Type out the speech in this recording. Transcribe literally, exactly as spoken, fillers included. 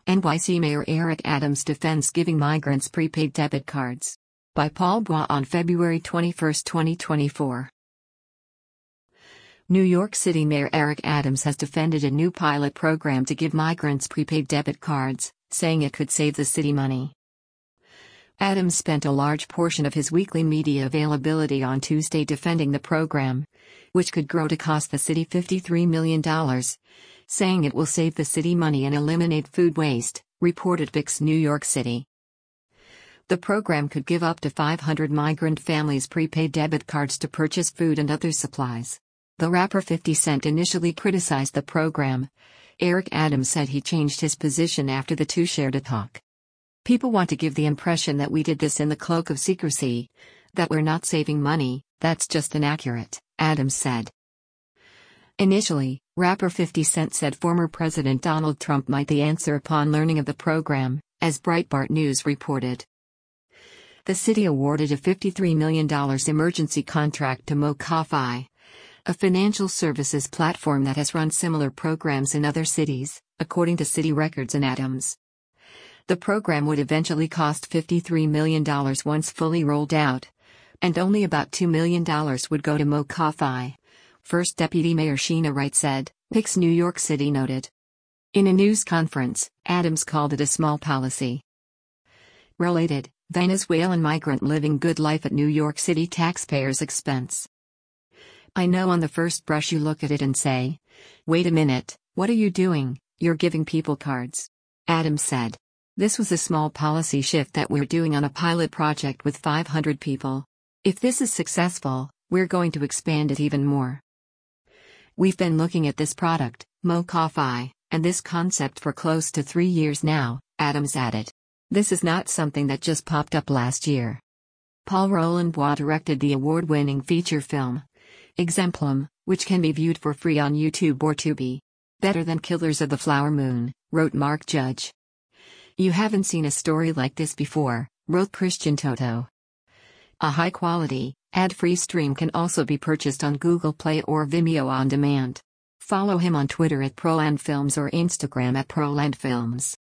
N Y C Mayor Eric Adams defends giving migrants prepaid debit cards. By Paul Bois on February twenty-first, twenty twenty-four. New York City Mayor Eric Adams has defended a new pilot program to give migrants prepaid debit cards, saying it could save the city money. Adams spent a large portion of his weekly media availability on Tuesday defending the program, which could grow to cost the city fifty-three million dollars, saying it will save the city money and eliminate food waste, reported V I X New York City. The program could give up to five hundred migrant families prepaid debit cards to purchase food and other supplies. The rapper fifty Cent initially criticized the program. Eric Adams said he changed his position after the two shared a talk. "People want to give the impression that we did this in the cloak of secrecy, that we're not saving money. That's just inaccurate," Adams said. Initially, rapper fifty Cent said former President Donald Trump might the answer upon learning of the program, as Breitbart News reported. The city awarded a fifty-three million dollars emergency contract to MoCaFi, a financial services platform that has run similar programs in other cities, according to city records and Adams. The program would eventually cost fifty-three million dollars once fully rolled out, and only about two million dollars would go to MoCaFi, First Deputy Mayor Sheena Wright said, V I X New York City noted. In a news conference, Adams called it a small policy. Related, Venezuelan migrant living good life at New York City taxpayers' expense. "I know on the first brush you look at it and say, wait a minute, what are you doing? You're giving people cards," Adams said. "This was a small policy shift that we're doing on a pilot project with five hundred people. If this is successful, we're going to expand it even more. We've been looking at this product, MoCaFi, and this concept for close to three years now," Adams added. "This is not something that just popped up last year." Paul Roland Bois directed the award-winning feature film, Exemplum, which can be viewed for free on YouTube or Tubi. "Better than Killers of the Flower Moon," wrote Mark Judge. "You haven't seen a story like this before," wrote Christian Toto. A high-quality, ad-free stream can also be purchased on Google Play or Vimeo on demand. Follow him on Twitter at ProlandFilms or Instagram at ProlandFilms.